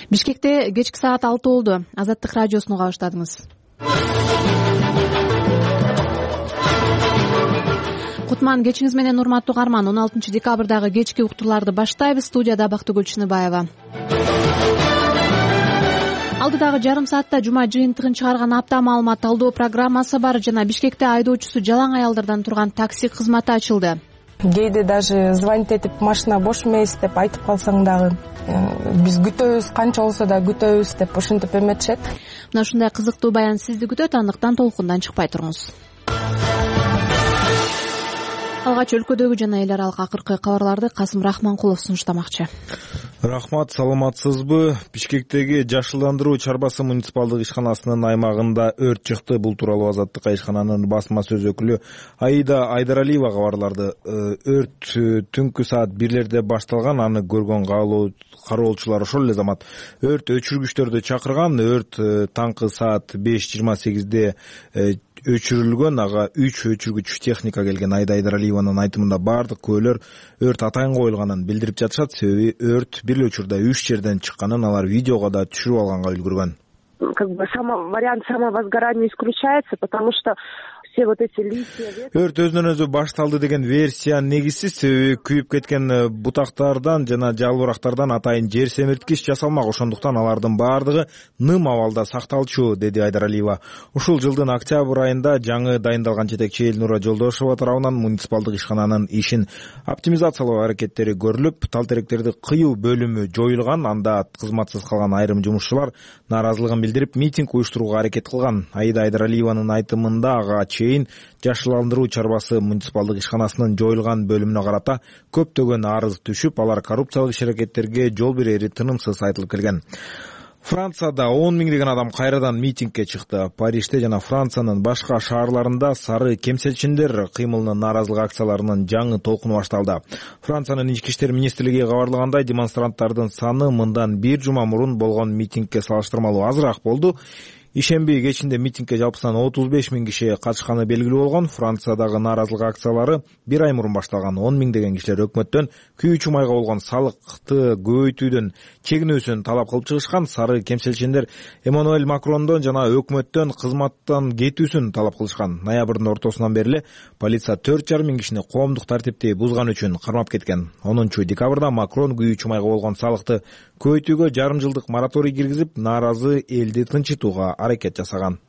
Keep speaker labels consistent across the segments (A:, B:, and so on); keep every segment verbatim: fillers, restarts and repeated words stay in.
A: Бишкекте кечки саат алты болду. Азаттык радиосуну уга баштадыңыз. Кутман кечиңиз менен, урматтуу угарман. он алтынчы декабрдагы кечки уктурларды баштайбыз. Студияда Бактыгүл Чыныбаева. Алдыдагы жарым саатта жума жыйынтыгын чыгарган апта маалымат талдоо программасы бар жана Бишкекте айдоочусу жалаң аялдардан турган такси кызматы ачылды.
B: Кээде даже звонить этип машина бош эмес деп айтып калсаң дагы биз күтөбүз, канча болсо да күтөбүз деп ушинтип эметишет.
A: Мына ушундай кызыктуу баян сизди күтөт, андыктан толкундан чыкпай туруңуз. Алгач өлкөдөгү жана эл аралык акыркы кабарларды Касым Рахманкулов сунуштамакчы.
C: Рахмат, саламатсызбы? Бишкектеги Жашылдандыруу чарбасы муниципалдык ишканасынын аймагында өрт чыкты. Бул тууралуу Азаттыкка ишкананын басма сөз өкүлү Аида Айдаралиева кабарлады. Өрт түнкү саат бирлерде башталган. Аны көргөн кароолчулар ошол эле замат өрт өчүргүчтөрдү чакырган. Өрт таңкы саат беш жыйырма сегизде өчүрүлгөн. Ага үч өчүргүч техника келген. Аида Айдаралиеванын айтымында бардык көөлөр өрт атайын коюлганын билдирип жатышат. Себеби өрт бир эле учурда үч жерден чыкканын алар видеого да түшүрүп алганга үлгүргөн.
D: Как бы само вариант самовозгорания исключается, потому что все вот эти листья.
C: Өрт өзүнөн өзү башталды деген версия негизсиз. Себеби күйүп кеткен бутактардан жана жалбырактардан атайын жер семирткич жасалмак. Ошондуктан алардын баардыгы ным абалда сакталчу, деди Айдаралиева. Ушул жылдын октябрь айында жаңы дайындалган жетекчи Элнура Жолдошова тарабынан муниципалдык ишкананын ишин оптимизациялоо аракеттери көрүлүп, тал теректерди кыюу бөлүмү жоюлган. Анда кызматсыз калган айрым жумушчулар нааразылыгын билдирип, митинг уюштурууга аракет кылган. Аида Айдаралиеванын айтымында ага чейин Жашылдандыруу чарбасы муниципалдык ишканасынын жоюлган бөлүмүнө карата көптөгөн арыз түшүп, алар коррупциялык иш-аракеттерге жол берери тынымсыз айтылып келген. Францияда он миңдеген адам кайрадан митингге чыкты. Парижде жана Франциянын башка шаарларында сары кемселчиндер кыймылынын нааразылык акцияларынын жаңы толкуну башталды. Франциянын ички иштер министрлиги кабарлагандай, демонстранттардын саны мындан бир жума мурун болгон митингге салыштырмалуу азыраак болду. Ишемби кечинде митингге жалпысынан отуз беш миң киши катышканы белгилүү болгон. Франциядагы нааразылык акциялары бир ай мурун башталган. он миңдеген кишилер өкмөттөн күйүүчү майга болгон салыкты көбөйтүүдөн чегинүүсүн талап кылып чыгышкан. Сары кемселчиндер Эммануэль Макрондон жана өкмөттөн кызматтан кетүүсүн талап кылышкан. Ноябрдын ортосунан бери эле полиция төрт жарым миң кишини коомдук тартипти бузган үчүн кармап кеткен. онунчу декабрда Макрон күйүүчү майга болгон салыкты көбөйтүүгө жарым жылдык мораторий киргизип, нааразы элди тынчытууга аракет жасаган.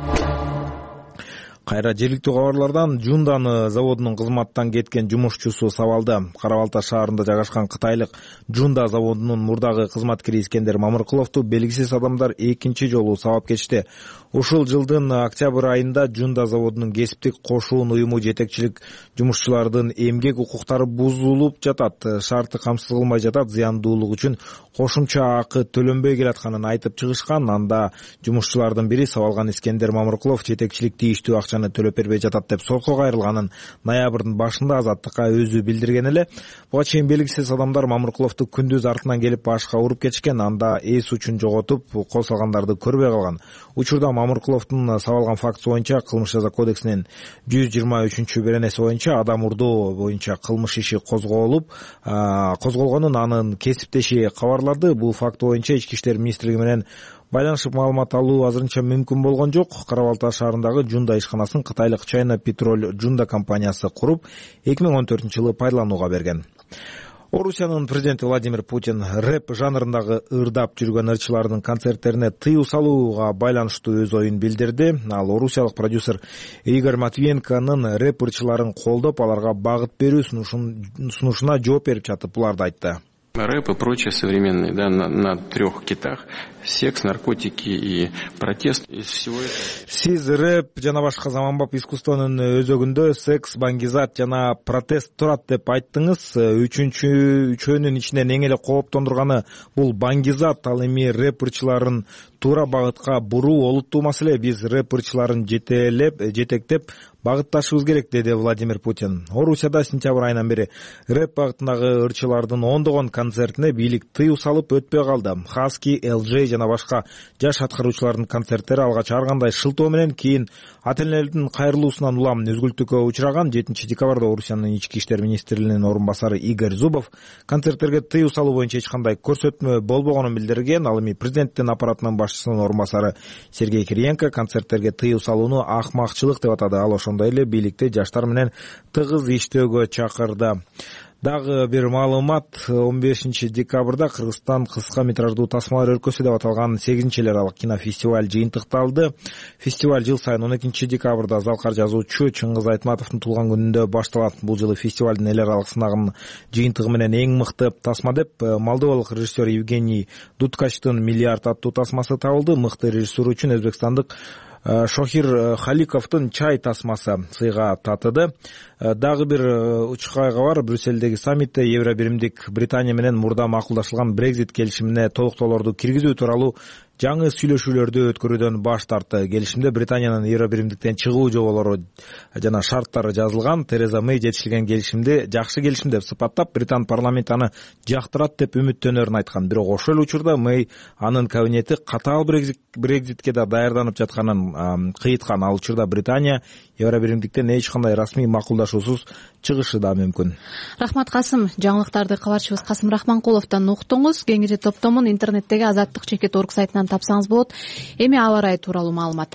C: Кайра жергиликтүү кабарлардан Жунданы заводунун кызматтан кеткен жумушчусу сабалды. Кара-Балта шаарында жайгашкан кытайлык Жунда заводунун мурдагы кызматкери Искендер Мамыркуловду белгисиз адамдар экинчи жолу сабап кетишти. Ушул жылдын октябрь айында Жунда заводунун кесиптик кошуун уюму жетекчилик жумушчулардын эмгек укуктары бузулуп жатат, шарты камсыз кылмай жатат, зыяндуулук үчүн кошумча акы төлөнбөй келатканын айтып чыгышкан. Анда жумушчулардын бири сабалган Искендер Мамыркулов жетекчилик тийиштүү акчаны төлөп бербей жатат деп сотко кайрылганын ноябрдын башында Азаттыкка өзү билдирген эле. Буга чейин белгисиз адамдар Мамыркуловду күндүз артынан келип башка уруп кетишкен. Анда эс учун жоготуп, кол салгандарды көрбөй калган. Учурда Мамыркуловдун сабалган фактысы боюнча кылмыш жаза кодексинин жүз жыйырма үчүнчү беренеси боюнча адам урдоо боюнча кылмыш иши козголуп, козголгонун анын кесиптеши кабарлады. Бул факт боюнча ички иштер министрлиги менен байланышып маалымат алуу азырынча мүмкүн болгон жок. Кара-Балта шаарындагы Жунда ишканасын кытайлык China Petrol Жунда компаниясы куруп, эки миң он төртүнчү жылы пайдаланууга берген. Орусиянын президенти Владимир Путин рэп жанрындагы ырдап жүргөн ырчылардын концерттерине тыюу салууга байланыштуу өз оюн билдирди. Ал орусиялык продюсер Игорь Матвиенконун рэп ырчыларын колдоп, аларга багыт берүү сунушуна жооп берип жатып буларды айтты.
E: Рэп и прочее современные, да, на, на трех китах. Секс, наркотики и протест. Из всего этого...
C: Сиз рэп жана башка заманбап искусствонун өзөгүндө секс, баңгизат жана протест турат деп айттыңыз. Үчүнчү үчөөнүн ичинен эң эле кооптондурганы бул баңгизат. Ал эми рэп ырчыларын туура багытка буруу олуттуу маселе. Биз рэп ырчыларын жетелеп, жетектеп, багытташыбыз керек, деди Владимир Путин. Орусияда сентябрь айынан бери рэп багытындагы ырчылардын ондогон концертине бийлик тыюу салып өтпөй калды. Хаски, эл джей жана башка жаш аткаруучулардын концерттери алгач ар кандай шылтоо менен, кийин ата-энелердин кайрылуусунан улам үзгүлтүккө учураган. жетинчи декабрда Орусиянын ички иштер министринин орун басары Игорь Зубов концерттерге тыюу салуу боюнча эч кандай көрсөтмө болбогонун билдирген. Ал эми президенттин аппаратынын башчысынын орун басары Сергей Кириенко концерттерге тыюу салууну акмакчылык деп атады. Ал ошондой эле бийликти жаштар менен тыгыз иштөөгө чакырды. Дагы бир маалымат, он бешинчи декабрда Кыргызстан кыска метраждуу тасмалар өлкөсү деп аталган сегизинчи эл аралык кинофестиваль жыйынтыкталды. Фестиваль жыл сайын он экинчи декабрда залкар жазуучу Чыңгыз Айтматовдун туулган күнүндө башталат. Бул жылы фестивалдын эл аралык сынагынын жыйынтыгы менен эң мыкты тасма деп молдовалык режиссер Евгений Дудкачтын «Миллиард» аттуу тасмасы табылды. Мыкты режиссер үчүн өзбекстандык Шохир Халиковдун «Чай» тасмасы сыйга татыды. Дагы бир учкайга бар. Брюссельдеги саммитте Евробиримдик Британия менен мурда макулдашылган Брекзит келишимине толуктоолорду киргизүү тууралуу жаңы сүйлөшүүлөрдү өткөрүүдөн баш тартты. Келишимде Британиянын Евробиримдиктен чыгуу жоболору жана шарттары жазылган. Тереза Мэй жетишилген келишимди жакшы келишим деп сыпаттап, Британ парламенти аны жактырат деп үмүттөнөрүн айткан. Бирок ошол эле учурда Мэй анын кабинети катаал Брекзитке да даярданып жатканын кыйыткан. Ал учурда Британия Евробиримдиктен эч кандай расмий макулдашуусуз чыгышы да мүмкүн.
A: Рахмат Касым. Жаңылыктарды кабарчыбыз Касым Рахманкуловдон уктуңуз. Кеңири топтомун интернеттеги азаттык чекит орг сайтынан тапсаңыз болот. Эми аба ырайы тууралуу маалымат.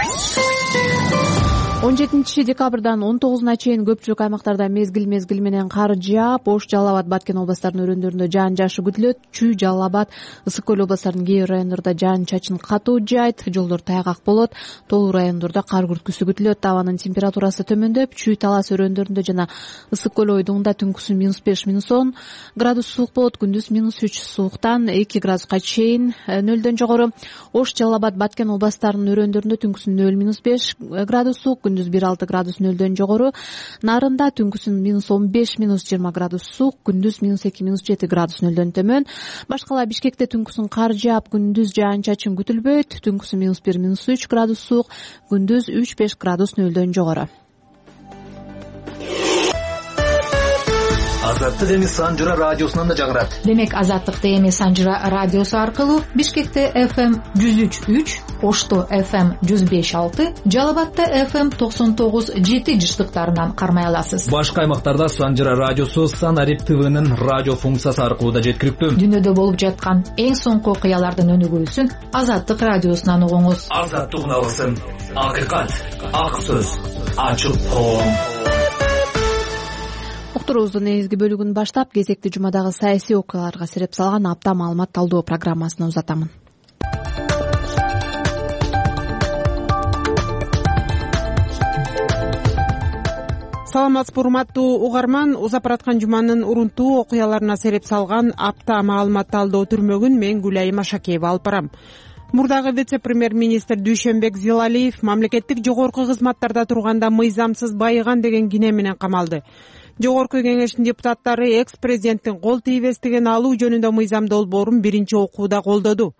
A: он жетинчи декабрдан он тогузуна чейин көпчүлүк аймактарда мезгил мезгил менен кар жаап, Ош, Жалал Абад, Баткен областарынын өрөөндөрүндө жаан жаашы күтүлөт. Чүй, Жалал Абад, Ысык көл областарынын кээ бир райондордо жаан чачын катуу жаайт, жолдор тайгак болот. Тоолуу райондордо кар күрткүсү күтүлөт. Абанын температурасы төмөндөп, Чүй, Талас өрөөндөрүндө жана Ысык көл ойдуңунда түнкүсүн минус беш, минус он градус суук болот, күндүз минус үч, сууктан эки градуска чейин нөлдөн жогору. Ош, Жалал Абад, Баткен областарынын өрөөндөрүндө түнкүсүн нөл, минус беш градус суук, күндүз бир алты градус нөлдөн жогору. Нарында түнкүсүн минус он беш, минус жыйырма градус суук, күндүз минус эки, минус жети градус нөлдөн төмөн. Башкала Бишкекте түнкүсүн кар жаап, күндүз жаан чачын күтүлбөйт. Түнкүсүн минус бир, минус үч градус суук, күндүз үч беш градус нөлдөн жогору.
F: Азаттык эми Санжыра радиосунан да жагырат.
G: Демек Азаттыкты эми Санжыра радиосу аркылуу Бишкекте эф эм жүз үч үч, Ошто эф эм жүз беш алты, Жалал Абадта эф эм токсон тогуз жети жыштыктарынан кармай аласыз.
F: Башка аймактарда Санжыра радиосу Санарип ТВнын радио функциясы аркылуу да жеткиликтүү.
G: Дүйнөдө болуп жаткан эң соңку окуялардын өнүгүүсүн Азаттык радиосунан угуңуз.
F: Азаттык уналсын. Акыйкат, ак сөз, ачык коом.
A: Уктуруубуздун негизги бөлүгүн баштап, кезекти жумадагы саясий окуяларга сереп салган апта маалымат талдоо программасына узатамын.
H: Саламатсызбы, урматтуу угарман. Узап бараткан жуманын урунтуу окуяларына сереп салган апта маалымат талдоо түрмөгүн мен Гүлайым Ашакеева алып барам. Мурдагы вице-премьер-министр Дүйшөнбек Зилалиев мамлекеттик жогорку кызматтарда турганда мыйзамсыз байыган деген кине менен камалды. Жогорку кеңештин депутаттары экс-президенттин кол тийбестигин алуу жөнүндө мыйзам долбоорун биринчи окууда колдоду.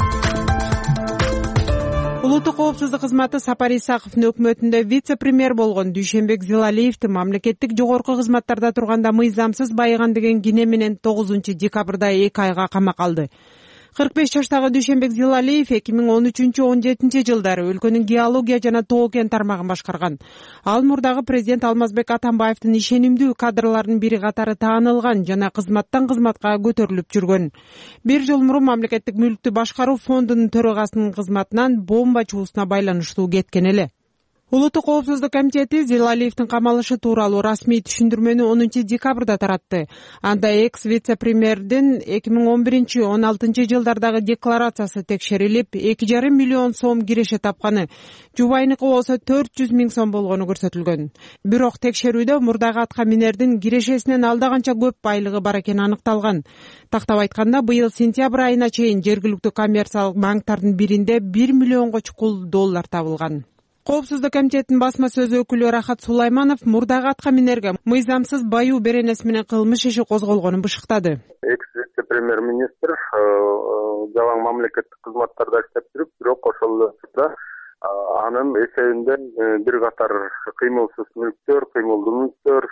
H: Улуттук коопсуздук кызматы Сапар Исаковдун өкмөтүндө вице-премьер болгон Дүйшөнбек Зилалиевди мамлекеттик жогорку кызматтарда турганда мыйзамсыз байыган деген кине менен тогузунчу декабрда эки айга камакка алды. кырк беш жаштагы Дүйшөнбек Зилалиев эки миң он үчүнчү — он жетинчи жылдары өлкөнүн геология жана тоо кен тармагын башкарган. Ал мурдагы президент Алмазбек Атамбаевдин ишенимдүү кадрларынын бири катары таанылган жана кызматтан кызматка көтөрүлүп жүргөн. Бир жыл мурун мамлекеттик мүлктү башкаруу фондунун төрагасынын кызматынан бомба чуусуна байланыштуу кеткен эле. Улуттук коопсуздук комитети Зилалиевдин камалышы тууралуу расмий түшүндүрмөнү онунчу декабрда таратты. Анда экс-вице-премьердин эки миң он биринчи — он алтынчы жылдардагы декларациясы текшерилип, эки жарым миллион сом киреше тапканы, жубайныкы болсо төрт жүз миң сом болгону көрсөтүлгөн. Бирок текшерүүдө мурдагы атка минердин кирешесинен алда канча көп байлыгы бар экени аныкталган. Тактап айтканда, быйыл сентябрь айына чейин жергиликтүү коммерциялык банктардын биринде бир миллионго чукул доллар табылган. Коопсуздук комитетинин басма сөз өкүлү Рахат Сулайманов мурдагы атка минерге мыйзамсыз баюу беренеси менен кылмыш иши козголгонун бышыктады.
I: Экс-вице-премьер-министр жалаң мамлекеттик кызматтарда иштеп жүрүп, бирок ошол учурда анын эсебинде бир катар кыймылсыз мүлктөр, кыймылдуу мүлктөр,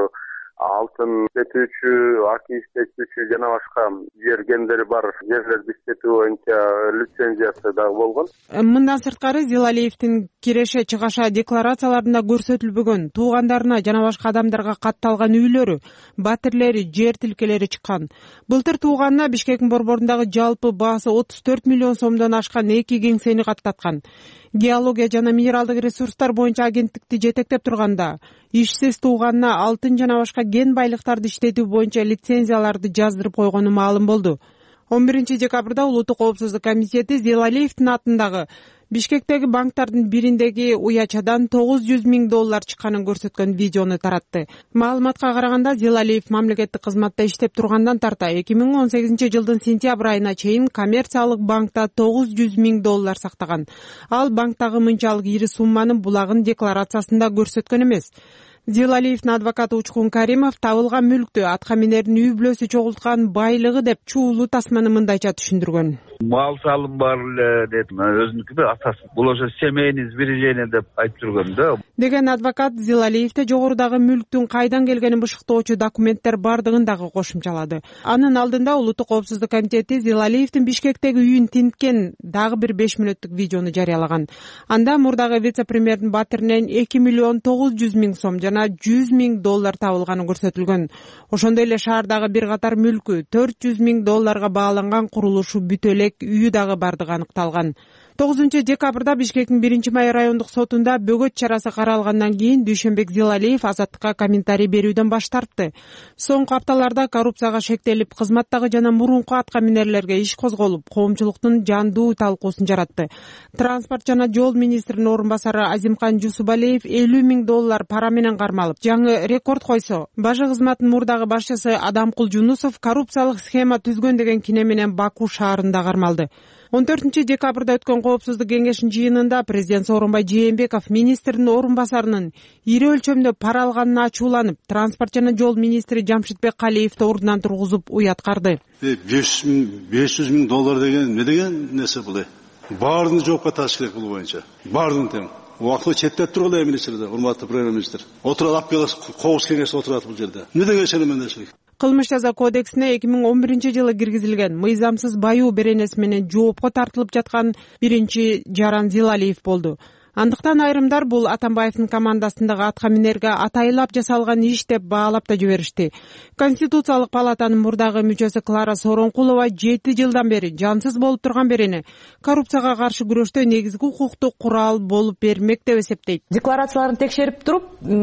I: алтын иштетүүчү, аки иштетүүчү жана башка жергендери бар жерлерди иштетүү боюнча лицензиясы дагы болгон.
H: Мындан сырткары Зилалиевдин киреше чыгаша декларацияларында көрсөтүлбөгөн туугандарына жана башка адамдарга катталган үйлөрү, батирлери, жер тилкелери чыккан. Былтыр тууганына Бишкектин борборундагы жалпы баасы отуз төрт миллион сомдон ашкан эки кеңсени каттаткан. Геология жана минералдык ресурстар боюнча агенттикти жетектеп турганда ишсиз тууганына алтын жана башка кен байлыктарды иштетүү боюнча лицензияларды жаздырып койгону маалым болду. он биринчи декабрда Улуттук коопсуздук комитети Зилалиевдин атындагы Бишкектеги банктардын бириндеги уячадан тогуз жүз миң доллар чыкканын көрсөткөн видеону таратты. Маалыматка караганда Зилалиев мамлекеттик кызматта иштеп тургандан тарта эки миң он сегизинчи жылдын сентябрь айына чейин коммерциялык банкта тогуз жүз миң доллар сактаган. Ал банктагы мынчалык ири сумманы булагын декларациясында көрсөткөн эмес. Зилалиевдин адвокаты Учкун Каримов табылган мүлктү атка минердин үй бүлөсү чогулткан байлыгы деп чуулуу тасманы мындайча түшүндүргөн.
J: Мал салым бар эле деп өзүнүкү атасы бул уже семейный сбережение деп айтып жүргөн да.
H: Деген адвокат Зилалиевде жогорудагы мүлктүн кайдан келгенин бышыктоочу документтер бардыгын дагы кошумчалады. Анын алдында Улуттук коопсуздук комитети Зилалиевдин Бишкектеги үйүн тинткен дагы бир беш мүнөттүк видеону жарыялаган. Анда мурдагы вице-премьердин батиринен эки миллион тогуз жүз миң сом жана жүз миң доллар табылганы көрсөтүлгөн. Ошондой эле шаардагы бир катар мүлкү төрт жүз миң долларга бааланган курулушу бүтө элек үйү дагы бардыгы аныкталган. тогузунчу декабрда Бишкектин биринчи май райондук сотунда бөгөт чарасы каралгандан кийин Дүйшөнбек Зилалиев азаттыкка комментарий берүүдөн баш тартты. Соңку апталарда коррупцияга шектелип, кызматтагы жана мурунку атка минерлерге иш козголуп, коомчулуктун жандуу талкуусун жаратты. Транспорт жана жол министринин орун басары Азимкан Жусубалиев элүү миң доллар пара менен кармалып, жаңы рекорд койсо, Бажы кызматтын мурдагы башчысы Адамкул Жунусов коррупциялык схема түзгөн деген кине менен Баку шаарында кармалды. он төртүнчү декабрда өткөн коопсуздук кеңешинин жыйынында президент Сооронбай Жээнбеков министрдин орун басарынын ири өлчөмдө пара алганына ачууланып, транспорт жана жол министри Жамшитбек Калиевди ордунан тургузуп уяткарды.
K: беш жүз миң доллар деген эмне деген нерсе бул? Баарын жоопко тартыш керек бул боюнча. Баарын тең. Убактылуу четтеп тургула министрде, урматтуу премьер-министр. Отурат апкелес коопсуз кеңеште отурат бул жерде. Эмне деген шенемендешилик?
H: Кылмыш жаза кодексине эки миң он биринчи жылы киргизилген мыйзамсыз байуу беренеси менен жоопко тартылып жаткан биринчи жаран Зилалиев болду. Андыктан айрымдар бул Атамбаевдин командасындагы атка минерге атайлап жасалган иш деп баалап да жиберишти. Конституциялык палатанын мурдагы мүчөсү Клара Соронкулова жети жылдан бери жансыз болуп турган берени коррупцияга каршы күрөштө негизги укуктук курал болуп бермек деп эсептейт.
L: Декларацияларын текшерип туруп,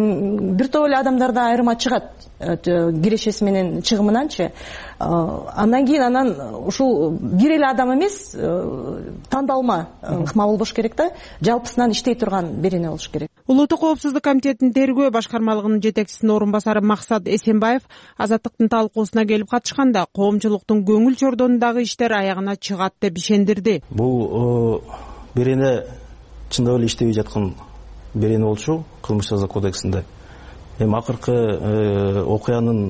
L: бир топ эле адамдарда айырма чыгат кирешеси менен чыгымынанчы. Андан кийин анан ушул бир эле адам эмес, тандалма ыкма болбош керек да, жалпысынан иштей турган берене болуш керек.
H: Улуттук коопсуздук комитетинин тергөө башкармалыгынын жетекчисинин орун басары Максат Эсенбаев азаттыктын талкуусуна келип катышканда коомчулуктун көңүл чордонундагы иштер аягына чыгат деп ишендирди.
M: Бул берене чындап эле иштебей жаткан берене болчу кылмыш жаза кодексинде. Эми акыркы окуянын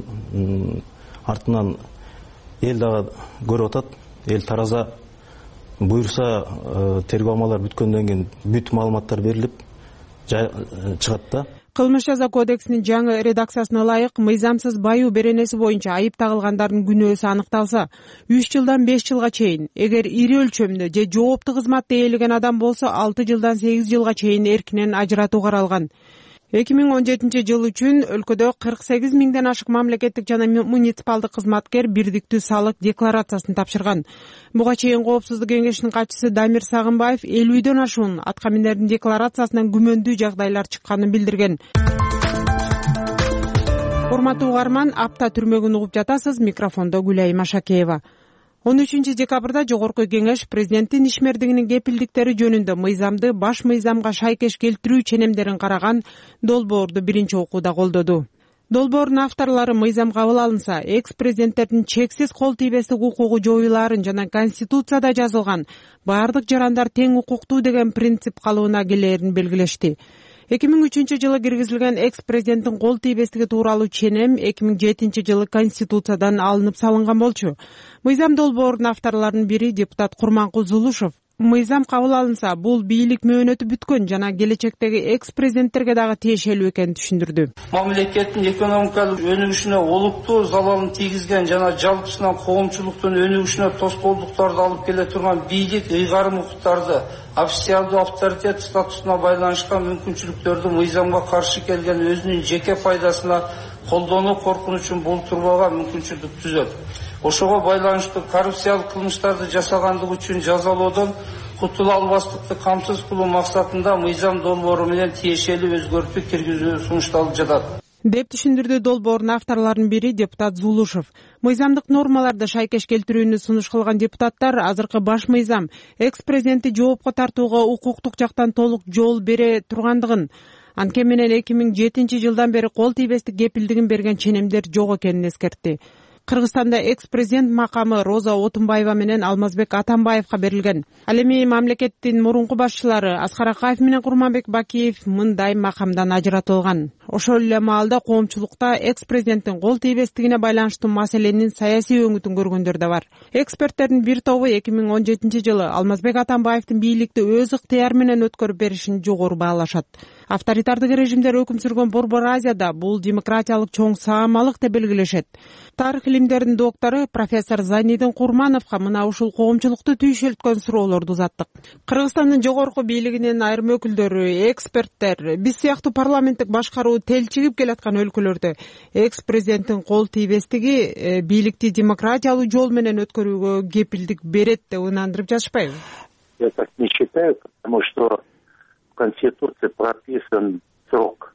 M: артынан эл дагы көрүп атат, эл тараза буюрса тергөө амалдар бүткөндөн кийин бүт маалыматтар берилип чыгат да.
H: Кылмыш жаза кодексинин жаңы редакциясына ылайык мыйзамсыз байуу беренеси боюнча айып тагылгандардын күнөөсү аныкталса, үч жылдан беш жылга чейин, эгер ири өлчөмдө же жооптуу кызматты ээлеген адам болсо алты жылдан сегиз жылга чейин эркинен ажыратуу каралган. эки миң он жетинчи жыл үчүн өлкөдө кырк сегиз миңден ашык мамлекеттик жана муниципалдык кызматкер бирдиктүү салык декларациясын тапшырган. Буга чейин коопсуздук кеңешинин катчысы Дамир Сагынбаев элүүдөн ашуун атка минердин декларациясынан күмөндүү жагдайлар чыкканын билдирген. Урматтуу угарман, апта түрмөгүн угуп жатасыз. Микрофондо Гүлайым Ашакеева. он үчүнчү декабрда жогорку кеңеш президенттин ишмердигинин кепилдиктери жөнүндө мыйзамды баш мыйзамга шайкеш келтирүү ченемдерин караган долбоорду биринчи окууда колдоду. Долбоордун авторлору мыйзам кабыл алынса, экс-президенттердин чексиз кол тийбестик укугу жоюлаарын жана Конституцияда жазылган баардык жарандар тең укуктуу деген принцип калыбына келээрин белгилешти. эки миң үчүнчү жылы киргизилген экс-президенттин кол тийбестиги тууралуу ченем эки миң жетинчи жылы Конституциядан алынып салынган болчу. Мыйзам долбоордун авторлорунун бири депутат Курманкул Зулушев мыйзам кабыл алынса, бул бийлик мөөнөтү бүткөн жана келечектеги экс президенттерге дагы тиешелүү экенин түшүндүрдү.
N: Мамлекеттин экономикалык өнүгүшүнө олуттуу залалын тийгизген жана жалпысынан коомчулуктун өнүгүшүнө тоскоолдуктарды алып келе турган бийлик ыйгарым укуктарды официалдуу авторитет статусуна байланышкан мүмкүнчүлүктөрдү мыйзамга каршы келген өзүнүн жеке пайдасына колдонуу коркунучун болтурбага мүмкүнчүлүк түзөт. Ошого байланыштуу коррупциялык кылмыштарды жасагандыгы үчүн жазалоодон кутула албастыкты камсыз кылуу максатында мыйзам долбоору менен тиешелүү өзгөртүү киргизүү сунушталып жатат
H: деп түшүндүрдү долбоордун авторлорунун бири депутат Зулушев. Мыйзамдык нормаларды шайкеш келтирүүнү сунуш кылган депутаттар азыркы баш мыйзам экс президентти жоопко тартууга укуктук жактан толук жол бере тургандыгын, анткени менен эки миң жетинчи жылдан бери кол тийбестик кепилдигин берген ченемдер жок экенин эскертти. Кыргызстанда экс-президент макамы Роза Отунбаева менен Алмазбек Атамбаевга берилген. Ал эми мамлекеттин мурунку башчылары Аскар Акаев менен Курманбек Бакиев мындай макамдан ажыратылган. Ошол эле маалда коомчулукта экс-президенттин кол тийбестигине байланыштуу маселенин саясий өңүтүн көргөндөр да бар. Эксперттердин бир тобу эки миң он жетинчи жылы Алмазбек Атамбаевдин бийликти өз ыктыяры менен өткөрүп беришин жогору баалашат. Авторитардык режимдер өкүм сүргөн Борбор Азияда бул демократиялык чоң саамалык деп белгилешет. Тарых илимдеринин доктору профессор Зайнидин Курмановго мына ушул коомчулукту түйшөлткөн суроолорду узаттык. Кыргызстандын жогорку бийлигинин айрым өкүлдөрү, эксперттер, биз сыяктуу парламенттик башкаруу телчигип келаткан өлкөлөрдө экс-президенттин кол тийбестиги бийликти демократиялуу жол менен өткөрүүгө кепилдик берет деп ынандырып жатышпайбы?
O: Я так не считаю, потому что в Конституции прописан срок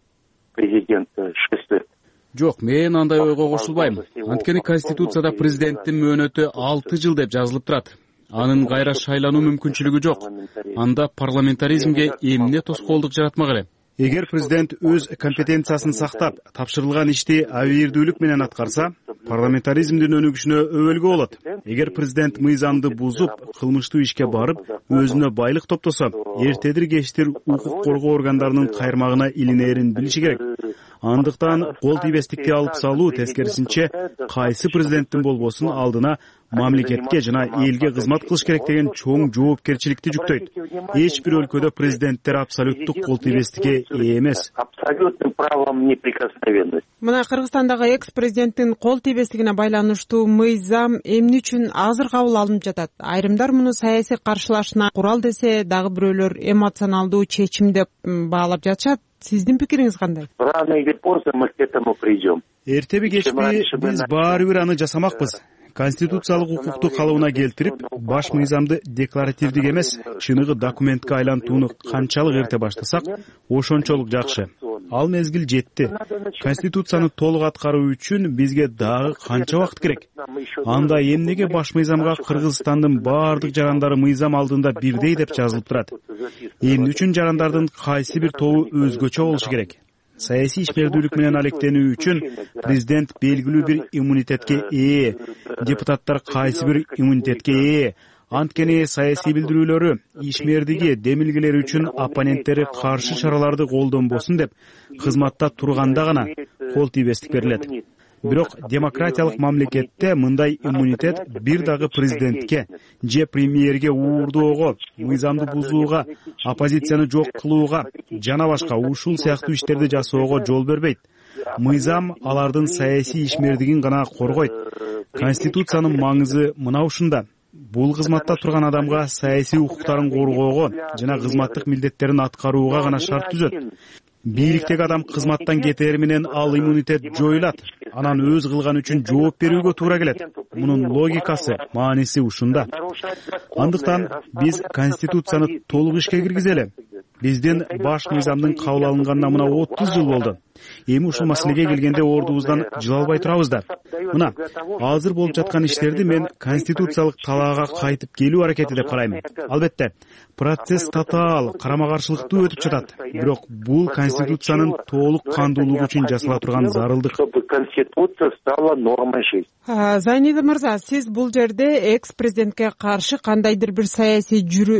O: президента шесть лет.
P: Жок, мен андай ойго кошулбайм. Анткени Конституцияда президенттин мөөнөтү алты жыл деп жазылып турат. Анын кайра шайлануу мүмкүнчүлүгү жок. Анда парламентаризмге эмне тоскоолдук жаратмак эле?
Q: Эгер президент өз компетенциясын сактап, тапшырылган ишти абийирдүүлүк менен аткарса, парламентаризмдин өнүгүшүнө өбөлгө болот. Эгер президент мыйзамды бузуп, кылмыштуу ишке барып, өзүнө байлык топтосо, эртедир кечтир укук коргоо органдарынын кайрмагына илинээрин билиши керек. Андыктан кол тийбестикти алып салуу тескерисинче кайсы президенттин болбосун алдына мамлекетке жана элге кызмат кылыш керек деген чоң жоопкерчиликти жүктөйт. Эч бир өлкөдө президенттер абсолюттук кол тийбестикке ээ эмес.
O: Абсолютным правом неприкосновенности.
H: Мына Кыргызстандагы экс-президенттин кол тийбестигине байланыштуу мыйзам эмне үчүн азыр кабыл алынып жатат? Айрымдар муну саясий каршылашына курал десе, дагы бирөөлөр эмоционалдуу чечим деп баалап жатышат. Сиздин пикириңиз кандай?
O: Рано или поздно мы к этому придем.
Q: Эртеби кечпи биз баары бир аны жасамакпыз. Конституциялык укукту калыбына келтирип, баш мыйзамды декларативдик эмес, чыныгы документке айлантууну канчалык эрте баштасак, ошончолук жакшы. Ал мезгил жетти. Конституцияны толук аткаруу үчүн бизге дагы канча убакыт керек? Анда эмнеге баш мыйзамга Кыргызстандын баардык жарандары мыйзам алдында бирдей деп жазылып турат? Эмне үчүн жарандардын кайсы бир тобу өзгөчө болушу керек? Саясий ишмердүүлүк менен алектенүү үчүн президент белгилүү бир иммунитетке ээ, депутаттар кайсы бир иммунитетке ээ. Анткени саясий билдирүүлөрү, ишмердиги, демилгелери үчүн оппоненттери каршы чараларды колдонбосун деп кызматта турганда гана кол тийбестик берилет. Бирок демократиялык мамлекетте мындай иммунитет бир дагы президентке же премьерге уурдоого, мыйзамды бузууга, оппозицияны жок кылууга жана башка ушул сыяктуу иштерди жасоого жол бербейт. Мыйзам алардын саясий ишмердигин гана коргойт. Конституциянын маңызы мына ушунда. Бул кызматта турган адамга саясий укуктарын коргоого жана кызматтык милдеттерин аткарууга гана шарт түзөт. Бийликтеги адам кызматтан кетери менен ал иммунитет жоюлат. Анан өз кылган үчүн жооп берүүгө туура келет. Мунун логикасы, мааниси ушунда. Андыктан биз Конституцияны толук ишке киргизели. Биздин баш мыйзамдын кабыл алынганына мына отуз жыл болду. Эми ушул маселеге келгенде ордубуздан жылалбай турабыз да. Мына, азыр болуп жаткан иштерди мен конституциялык талаага кайтып келүү аракети деп карайм. Албетте, процесс татаал, карама-каршылыктуу өтүп жатат. Бирок бул конституциянын толук кандуулугу үчүн жасала турган зарылдык.
O: Конституция стала нормой жизни.
H: Зайнида мырза, сиз бул жерде экс-президентке каршы кандайдыр бир саясий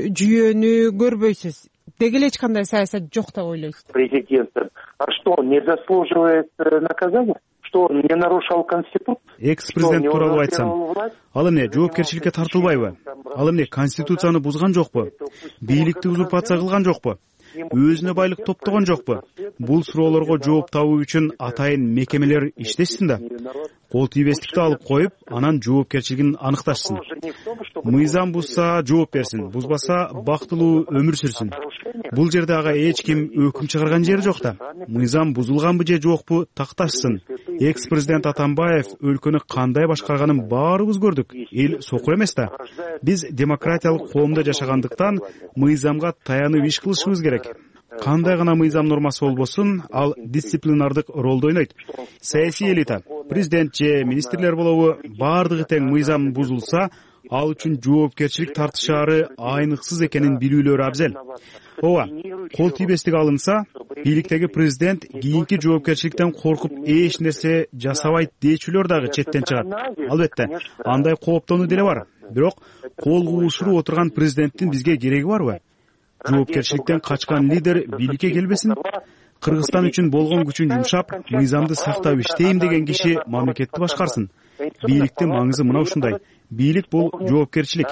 H: жүйөнү көрбөйсүз. Деги эле эч кандай саясат жок деп ойлойсуз?
O: Президентом. А что, он не заслуживает наказания? Что, он не нарушал Конституцию?
Q: Экс-президент тууралуу айтсам, ал эмне жоопкерчиликке тартылбайбы? ал эмне конституцияны бузган жокпу, бийликти узурпация кылган жокпу, өзүнө байлык топтогон жокпу? Бул суроолорго жооп табуу үчүн атайын мекемелер иштешсин да, кол тийбестикти алып коюп, анан жоопкерчилигин аныкташсын. Мыйзам бузса жооп берсин, бузбаса бактылуу өмүр сүрсүн. Бул жерде ага эч ким өкүм чыгарган жери жок да. Мыйзам бузулганбы же жокпу такташсын. Экс президент Атамбаев өлкөнү кандай башкарганын баарыбыз көрдүк. Эл сокур эмес да. Биз демократиялык коомдо жашагандыктан мыйзамга таянып иш кылышыбыз керек. Кандай гана мыйзам нормасы болбосун, ал дисциплинардык ролду ойнойт. Саясий элита, президент же министрлер болобу, баардыгы тең мыйзам бузулса, ал үчүн жоопкерчилик тартышаары айныксыз экенин билүүлөрү абзел. Ооба, кол тийбестик алынса, бийликтеги президент кийинки жоопкерчиликтен коркуп эч нерсе жасабайт дечүлөр дагы четтен чыгат. Албетте, андай кооптонуу деле бар. Бирок кол куушуруп отурган президенттин бизге кереги барбы? Жоопкерчиликтен качкан лидер бийликке келбесин. Кыргызстан үчүн болгон күчүн жумшап, мыйзамды сактап иштейм деген киши мамлекетти башкарсын. Бийликтин маңызы мына ушундай. Бийлик бул жоопкерчилик.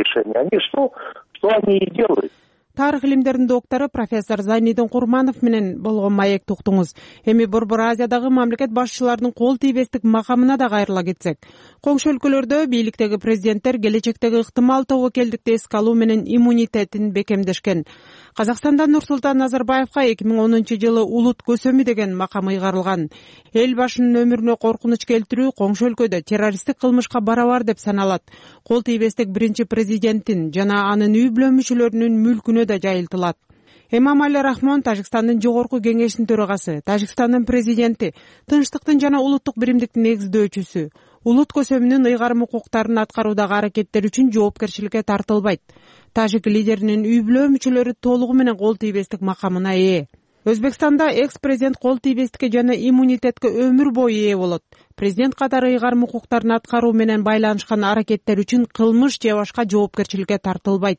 H: Тарых илимдеринин доктору профессор Зайнидин Курманов менен болгон маекти уктуңуз. Эми Борбор Азиядагы мамлекет башчыларынын кол тийбестик макамына да кайрыла кетсек. Коңшу өлкөлөрдө бийликтеги президенттер келечектеги ыктымал тобокелдикти эске алуу менен иммунитетин бекемдешкен. Казакстанда Нурсултан Назарбаевка эки миң онунчу жылы улут көсөмү деген макам ыйгарылган. Эл башынын өмүрүнө коркунуч келтирүү коңшу өлкөдө террористтик кылмышка барабар деп саналат. Кол тийбестик биринчи президенттин жана анын үй бүлө мүчөлөрүнүн мүлкүнө да жайылтылат. Эмомали Рахмон Тажикстандын жогорку кеңешинин төрагасы, Тажикстандын президенти, тынчтыктын жана улуттук биримдиктин негиздөөчүсү. Улут көсөмүнүн ыйгарым укуктарын аткаруудагы аракеттер үчүн жоопкерчиликке тартылбайт. Тажик лидеринин үй бүлө мүчөлөрү толугу менен кол тийбестик макамына ээ. Өзбекстанда экс-президент кол тийбестикке жана иммунитетке өмүр бою ээ болот. Президент катары ыйгарым укуктарын аткаруу менен байланышкан аракеттер үчүн кылмыш же башка жоопкерчиликке тартылбайт.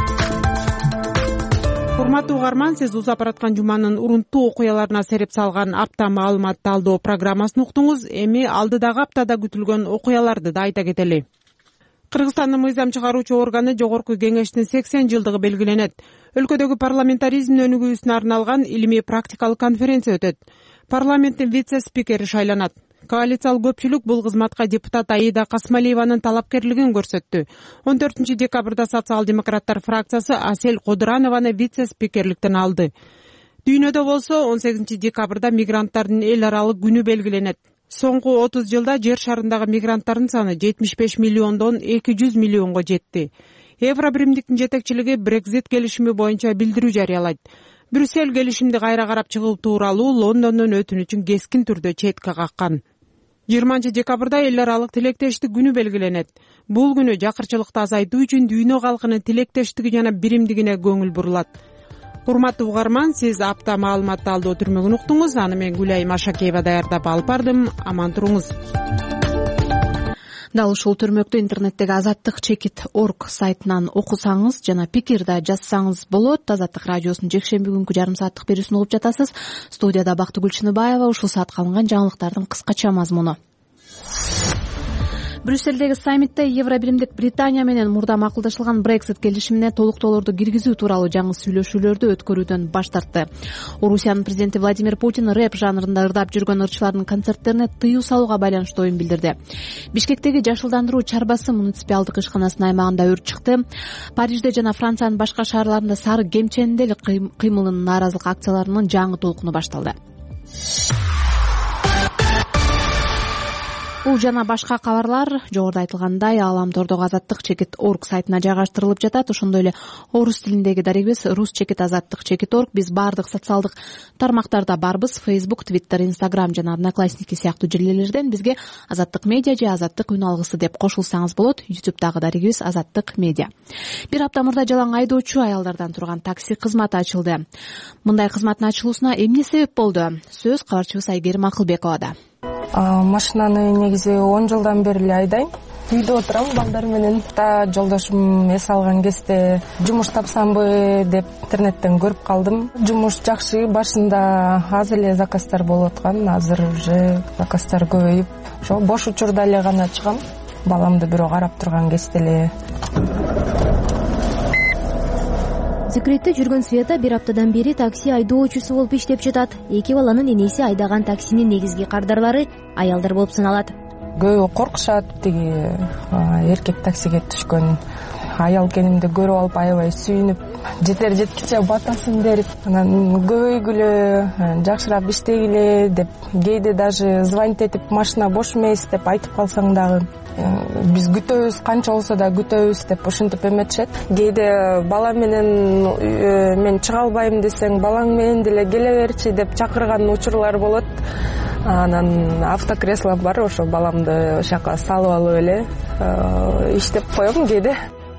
H: Урматтуу угарман, сиз узап бараткан жуманын урунттуу окуяларына сереп салган апта маалымат талдоо программасын уктуңуз. Эми алдыдагы аптада күтүлгөн окуяларды да айта кетели. Кыргызстандын мыйзам чыгаруучу органы жогорку кеңештин сексен жылдыгы белгиленет. Өлкөдөгү парламентаризм өнүгүүсүнө арналган илимий практикалык конференция өтөт. Парламенттин вице-спикери шайланат. Коалициялык көпчүлүк бул кызматка депутат Аида Касмалиеванын талапкерлигин көрсөттү. он төртүнчү декабрда социал-демократтар фракциясы Асель Кодуранованы вице-спикерликтен алды. Дүйнөдө болсо он сегизинчи декабрда мигранттардын эл аралык күнү белгиленет. Соңку отуз жылда жер шарындагы мигранттардын саны жетимиш беш миллиондон эки жүз миллионго жетти. Евро биримдиктин жетекчилиги Брекзит келишими боюнча билдирүү жарыялайт. Брюссель келишимди кайра карап чыгуу тууралуу Лондондон өтүнүү үчүн кескин түрдө четке каккан. жыйырманчы декабрда эл аралык тилектештик күнү белгиленет. Бул күнү жакырчылыкты азайтуу үчүн дүйнө калкынын тилектештиги жана биримдигине көңүл бурулат. Урматтуу угарман, сиз апта маалымат талдоо түрмөгүн уктуңуз. Аны мен Гүлай Машакеева даярдап алып бардым. Аман туруңуз.
A: Дал ушул түрмөктү интернеттеги азаттык чекит точка орг сайтынан окусаңыз жана пикир да жазсаңыз болот. Азаттык радиосунун жекшемби күнкү жарым сааттык берүүсүн угуп жатасыз. Студияда Бактыгүл Чыныбаева. Ушул саатка алынган жаңылыктардын кыскача мазмуну. Брюссельдеги саммитте Евро биримдик Британия менен мурда макулдашылган Брексит келишимине толуктоолорду киргизүү тууралуу жаңы сүйлөшүүлөрдү өткөрүүдөн баш тартты. Орусиянын президенти Владимир Путин рэп жанрында ырдап жүргөн ырчылардын концерттерине тыюу салууга байланыштуу оюн билдирди. Бишкектеги жашылдандыруу чарбасы муниципалдык ишканасынын аймагында өрт чыкты. Парижде жана Франциянын башка шаарларында сары кемченде эле кыймылынын нааразылык акцияларынын жаңы толкуну башталды. Бул жана башка кабарлар жогоруда айтылгандай ааламтордогу азаттык чекит точка орг сайтына жайгаштырылып жатат. Ошондой эле орус тилиндеги дарегибиз рус чекит азаттык чекит точка орг. Биз баардык социалдык тармактарда барбыз. Facebook, Twitter, Instagram жана Одноклассники сыяктуу жерлерден бизге Азаттык медиа же Азаттык үн алгысы деп кошулсаңыз болот. YouTube'дагы дарегибиз Азаттык медиа. Бир апта мурда жалаң айдоочу аялдардан турган такси кызматы ачылды. Мындай кызматтын ачылуусуна эмне себеп болду? Сөз кабарчыбыз Айгерим Акылбековада.
B: Машинаны негизи он жылдан бери эле айдайм. Үйдө отурам балдар менен. Та жолдошум эс алган кезде жумуш тапсамбы деп интернеттен көрүп калдым. Жумуш жакшы, башында аз эле заказдар болуп аткан, азыр уже заказдар көбөйүп, ошо бош учурда эле гана чыгам. баламды бирөө карап турган кезде эле.
R: Зикретте жүргөн Света бир аптадан бери такси айдоочусу болуп иштеп жатат. Эки баланын энеси айдаган таксинин негизги кардарлары аялдар болуп саналат.
B: Көбү коркушат, тиги эркек таксиге түшкөн аял экенимди көрүп алып аябай сүйүнүп, жетер жеткиче батасын берип, анан көбөйгүлө, жакшыраак иштегиле деп, кээде даже звонить этип машина бош эмес деп айтып калсаң дагы биз күтөбүз, канча болсо да күтөбүз деп ушинтип эметишет. Кээде бала менен мен чыга албайм десең, балаң менен деле келе берчи деп чакырган учурлар болот. Анан автокресло бар, ошо баламды ошол жака салып алып эле иштеп коем кээде.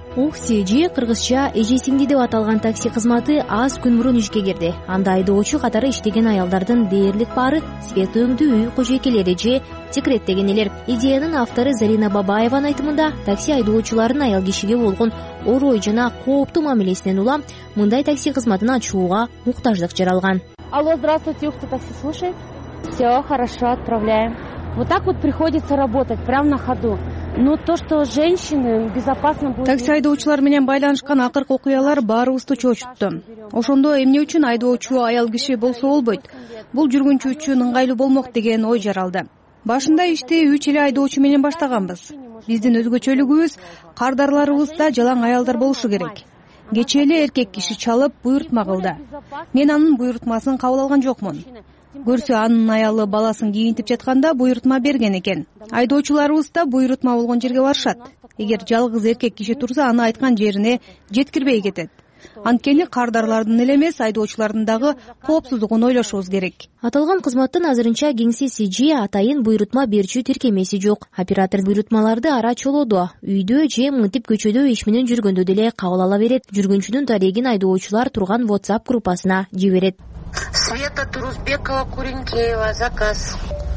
R: УХСЖ кыргызча эжесиңди деп аталган такси кызматы аз күн мурун ишке кирди. Анда айдоочу катары иштеген аялдардын дээрлик баары Света өңдүү үй кожойкелери же декреттеген элер. Идеянын автору Зарина Бабаеванын айтымында, такси айдоочулардын аял кишиге болгон орой жана кооптуу мамилесинен улам мындай такси кызматын ачууга муктаждык жаралган.
S: Алло, здравствуйте, УХТ такси слушает. Все, хорошо, отправляем. Вот так вот приходится работать, прямо на ходу. Ну, то, что женщины безопасно будут...
T: Такси айдоочулар менен байланышкан акыркы окуялар баарыбызды чочутту. Ошондо эмне үчүн айдоочу аял киши болсо болбойт? Бул жүргүнчү үчүн ыңгайлуу болмок деген ой жаралды. Башында ишти үч эле айдоочу менен баштаганбыз. Биздин өзгөчөлүгүбүз кардарларыбызда жалаң аялдар болушу керек. Кечээ эле эркек киши чалып буйрутма кылды. Мен анын буйрутмасын кабыл алган жокмун. Көрсө анын аялы баласын кийинтип жатканда буйрутма берген экен. Айдоочуларыбыз да буйрутма болгон жерге барышат. Эгер жалгыз эркек киши турса, аны айткан жерине жеткирбей кетет. Анткени кардарлардын эле эмес, айдоочулардын дагы коопсуздугун ойлошубуз керек.
R: Аталган кызматтын азырынча кеңсеси атайын буйрутма берчү тиркемеси жок. Оператор буйрутмаларды ара чолоодо, үйдө же мынтип көчөдө иш менен жүргөндө деле кабыл ала берет. Жүргүнчүнүн дарегин айдоочулар турган WhatsApp группасына жиберет.
U: Света Турузбекова, Куренкеева, заказ.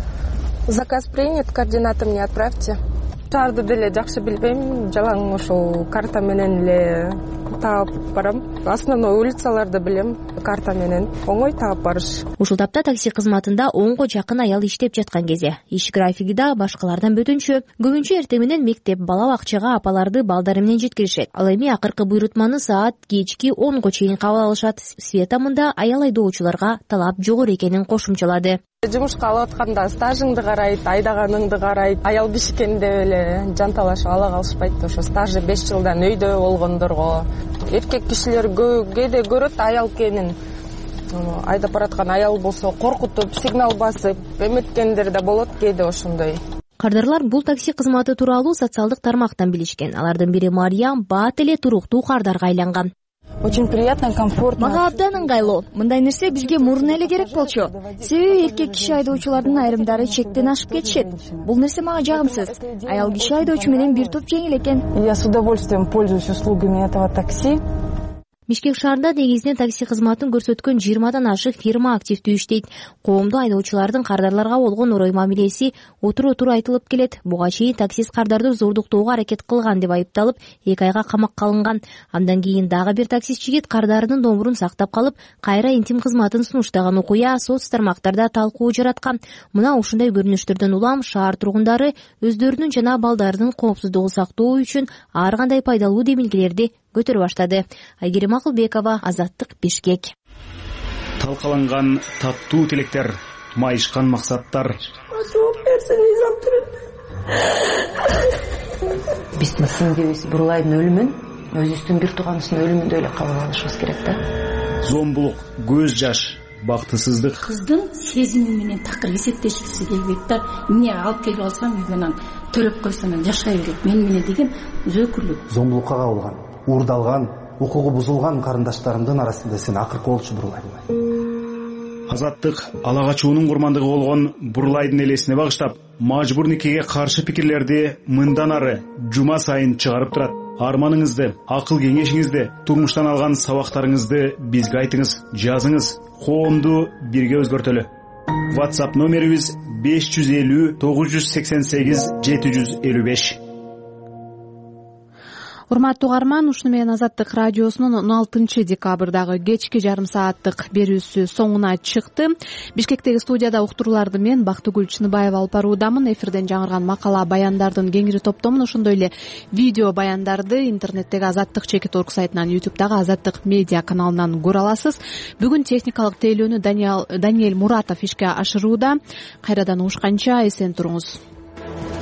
B: Заказ принят, координаты мне отправьте. Шаарды деле жакшы билбейм, жалаң ошол карта менен эле таап барам. Основной улицаларды билем, карта менен оңой таап барыш.
R: Ушул тапта такси кызматында онго жакын аял иштеп жаткан кезде иш графиги да башкалардан бөтөнчө. Көбүнчө эртең менен мектеп, бала бакчага апаларды балдары менен жеткиришет. Ал эми акыркы буйрутманы саат кечки онго чейин кабыл алышат. Света мында аял айдоочуларга талап жогору экенин кошумчалады.
B: Жумушка алып атканда стажыңды карайт, айдаганыңды карайт. Аял киши экен деп эле жанталашып ала калышпайт. Ошо стажы беш жылдан өйдө болгондорго. Эркек кишилер кээде көрөт аял экенин. Айдап бараткан аял болсо коркутуп, сигнал басып эметкендер да болот кээде ошондой.
R: Кардарлар бул такси кызматы тууралуу социалдык тармактан билишкен. Алардын бири Мариям бат эле туруктуу кардарга айланган.
V: Очень приятно, комфортно.
W: Мага абдан ыңгайлуу. Мындай нерсе бизге мурун эле керек болчу. Себеби эркек киши айдоочулардын айрымдары чектен ашып кетишет. Бул нерсе мага жагымсыз. Аял киши айдоочу менен бир топ жеңил экен.
V: Я с удовольствием пользуюсь услугами этого такси.
R: Бишкек шаарында негизинен такси кызматын көрсөткөн жыйырмадан ашык фирма активдүү иштейт. Коомдо айдоочулардын кардарларга болгон орой мамилеси отур-отур айтылып келет. Буга чейин таксист кардарды зордуктоого аракет кылган деп айыпталып, эки айга камакка алынган. Андан кийин дагы бир таксист жигит кардарынын домурун сактап калып, кайра интим кызматын сунуштаган окуя соц тармактарда талкуу жараткан. Мына ушундай көрүнүштөрдөн улам шаар тургундары өздөрүнүн жана балдарынын коопсуздугун сактоо үчүн ар кандай пайдалуу демилгелерди көтөрө баштады. Айгерим Акылбекова, Азаттык, Бишкек.
Q: Талкаланган таттуу тилектер, майышкан максаттар.
X: Биздин сиңдибиз Бурлайдын өлүмүн өзүбүздүн бир тууганыбыздын өлүмүндөй эле кабыл алышыбыз керек да.
Q: Зомбулук, көз жаш, бактысыздык.
Y: Кыздын сезими менен такыр эсептешкиси келбейт да. Эмне алып келип алсам үйгөнөн төлөп койсом жашай берет. Мен менен деген зөөкүрлүк.
Z: Зомбулукка кабылган, уурдалган, укугу бузулган карындаштарымдын арасында сен акыркы болчу Бурлай.
Q: Азаттык ала качуунун курмандыгы болгон Бурлайдын элесине багыштап, мажбур никеге каршы пикирлерди мындан ары жума сайын чыгарып турат. Арманыңызды, акыл кеңешиңизди, турмуштан алган сабактарыңызды бизге айтыңыз, жазыңыз, коомду бирге өзгөртөлү. WhatsApp номерибиз беш жүз элүү тогуз жүз сексен сегиз жети жүз элүү беш.
A: урматтуу угарман, ушуну менен Азаттык радиосунун он алтынчы декабрдагы кечки жарым сааттык берүүсү соңуна чыкты. Бишкектеги студияда уктурууларды мен Бактыгүл Чыныбаева алып баруудамын. Эфирден жаңырган макала баяндардын кеңири топтомун, ошондой эле видео баяндарды интернеттеги Азаттык чекит орг сайтынан, ютубтагы Азаттык медиа каналынан көрө аласыз. Бүгүн техникалык тейлөөнү Даниэль Муратов ишке ашырууда. Кайрадан угушканча эсен туруңуз.